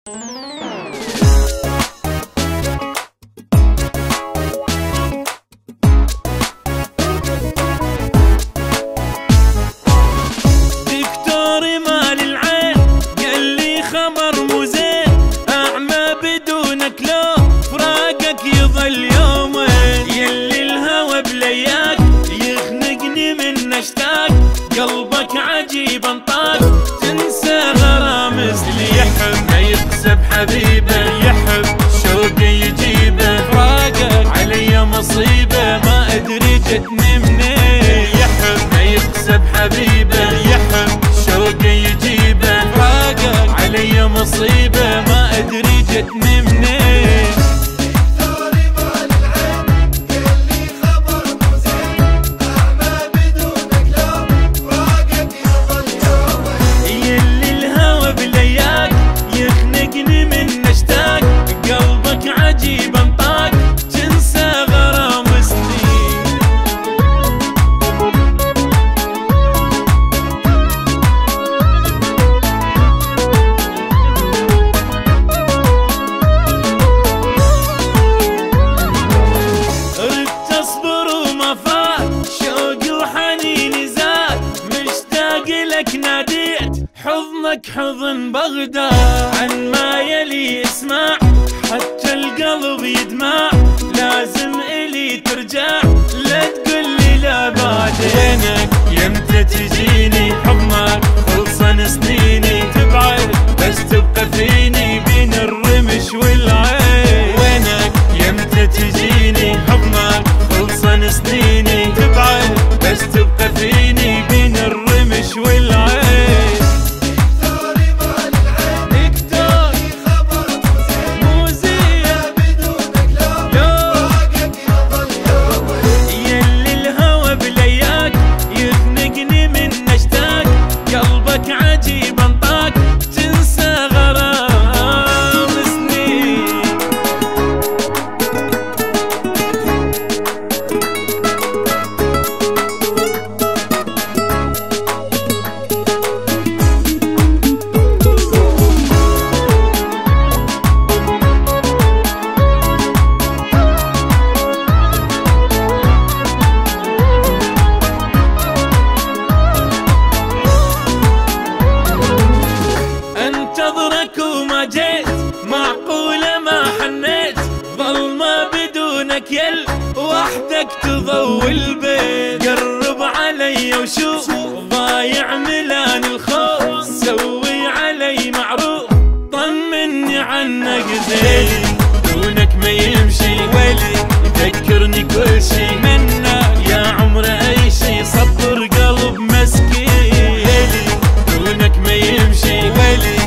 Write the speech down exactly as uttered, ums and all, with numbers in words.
دكتور مال العين قال لي خبر مو زين، أعمى بدونك لو فراقك يظل يومين، يلي الهوى بلياك يخنقني من اشتاق، قلبك عجيب انطاق تنسى غرامز، اللي يحب ما يكسب حبيبه، يحب شوقي يجيبه، فراقك علي مصيبه ما ادري جتني منين، يحب ما يكسب حبيبه، يحب شوقي يجيبه، فراقك علي مصيبه ما ادري جتني منين. ناديت حضنك حضن بغداد، عن ما يلي اسمع حتى القلب يدمع، لازم الي ترجع لا تقولي لا بعدينك، يمتى تجيني حضنك خلصن سنيني، تبعد بس تبقى فيني بين الرمش والعين، وينك يمتى تجيني حضنك خلصن سنيني، تبعد بس تبقى فيني بين الرمش والعين. انتظرك وما جيت معقولة ما حنيت، ظلمة بدونك يل وحدك تضوي البيت، قرب علي وشوف ضايع ملان الخوف، سوي علي معروف طمني عنك زين، دونك ما يمشي ولي يذكرني كل شي منك، يا عمر اي شي صبر قلب مسكين، دونك ما يمشي ولي